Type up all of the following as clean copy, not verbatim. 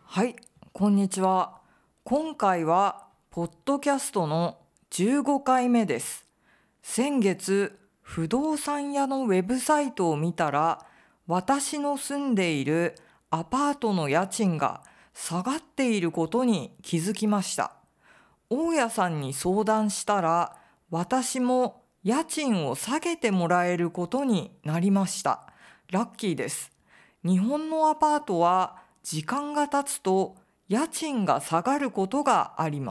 はい、こんにちは。今回はポッドキャストの15回目です。先月、不動産屋のウェブサイトを見たら、私の住んでいるアパートの家賃が下がっていることに気づきました。大家さんに相談したら、私も家賃を下げてもらえることになりました。ラッキーです。日本のアパートは時間が経つと家賃が下がることがあります。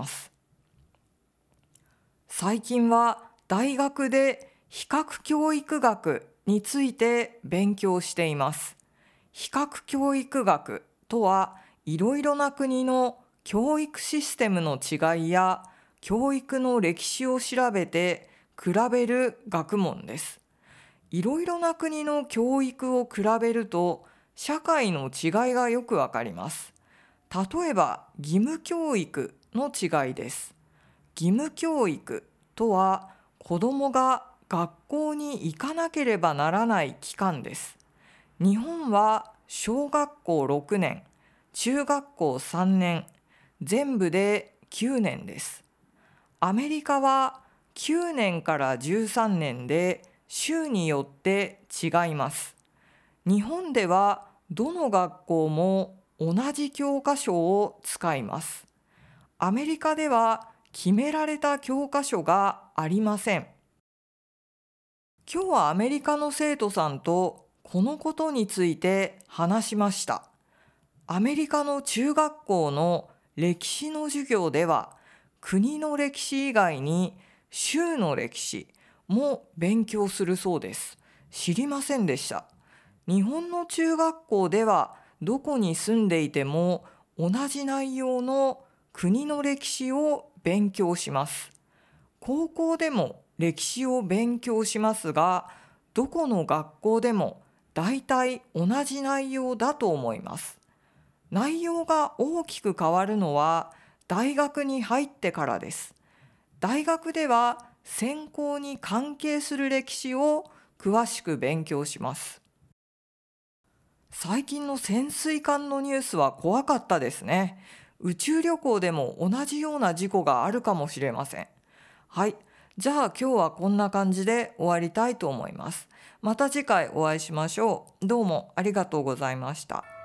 最近は大学で比較教育学について勉強しています。比較教育学とはいろいろな国の教育システムの違いや教育の歴史を調べて比べる学問です。いろいろな国の教育を比べると社会の違いがよくわかります。例えば義務教育の違いです。義務教育とは子どもが学校に行かなければならない期間です。日本は小学校6年、中学校3年、全部で9年です。アメリカは9年から13年で州によって違います。日本ではどの学校も同じ教科書を使います。アメリカでは決められた教科書がありません。今日はアメリカの生徒さんとこのことについて話しました。アメリカの中学校の歴史の授業では国の歴史以外に州の歴史も勉強するそうです。知りませんでした。日本の中学校ではどこに住んでいても同じ内容の国の歴史を勉強します。高校でも歴史を勉強しますが、どこの学校でも大体同じ内容だと思います。内容が大きく変わるのは大学に入ってからです。大学では専攻に関係する歴史を詳しく勉強します。最近の潜水艦のニュースは怖かったですね。宇宙旅行でも同じような事故があるかもしれません。はい。じゃあ今日はこんな感じで終わりたいと思います。また次回お会いしましょう。どうもありがとうございました。